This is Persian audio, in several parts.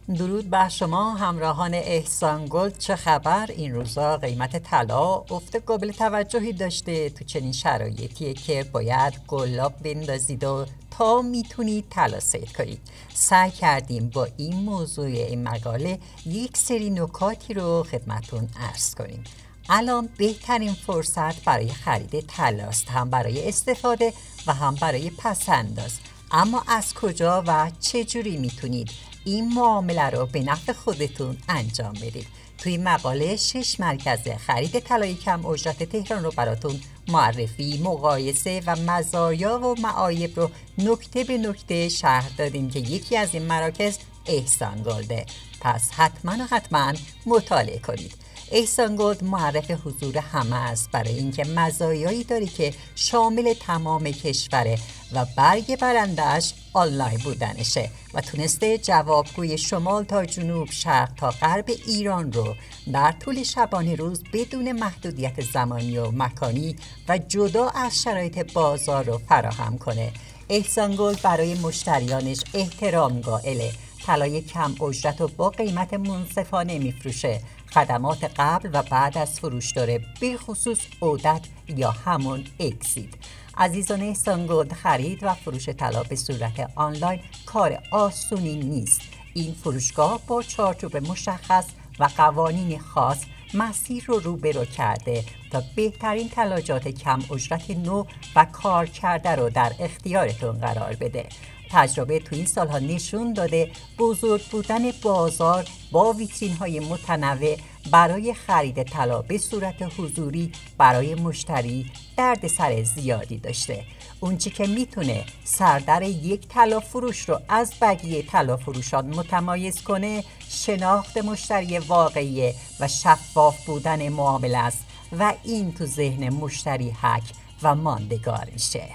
درود بر شما همراهان احسان گلد. چه خبر؟ این روزا قیمت طلا افت قابل توجهی داشته. تو چنین شرایطیه که باید گلاب بندازید و تا میتونید طلا صید کنید. سعی کردیم با این موضوع این مقاله یک سری نکاتی رو خدمتون عرض کنیم. الان بهترین فرصت برای خرید طلاست، هم برای استفاده و هم برای پس‌انداز. اما از کجا و چه جوری میتونید این معامله رو به نفع خودتون انجام بدید؟ توی مقاله 6 مرکز خرید طلای کم اجرت تهران رو براتون معرفی، مقایسه و مزایا و معایب رو نکته به نکته شرح دادیم که یکی از این مراکز احسان گلده. پس حتما مطالعه کنید. احسان گلد معرف حضور همه است، برای اینکه مزایایی داره که شامل تمام کشوره و برگ برندش آنلاین بودنشه و تونسته جوابگوی شمال تا جنوب، شرق تا غرب ایران رو در طول شبانه روز بدون محدودیت زمانی و مکانی و جدا از شرایط بازار رو فراهم کنه. احسان گلد برای مشتریانش احترام قائله. طلای کم اجرت و با قیمت منصفانه میفروشه. خدمات قبل و بعد از فروش داره، به خصوص عودت یا همون اکسید. عزیزان احسان گلد، خرید و فروش طلا به صورت آنلاین کار آسونی نیست. این فروشگاه با چارچوب مشخص و قوانین خاص مسیر رو برو کرده تا بهترین طلاجات کم اجرت نو و کار کرده رو در اختیارتون قرار بده. تجربه تو این سالها نشون داده بزرگ بودن بازار با ویترین های متنوع برای خرید طلا به صورت حضوری برای مشتری دردسر زیادی داشته. اون چی که میتونه سردر یک طلا فروش رو از بقیه طلا فروشان متمایز کنه، شناخت مشتری واقعی و شفاف بودن معامله است و این تو ذهن مشتری حک و ماندگار میشه.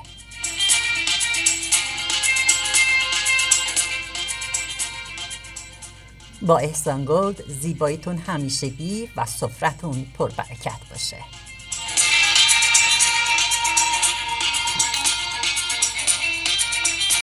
با احسان گلد زیباییتون همیشگی و سفرتون پربرکت باشه.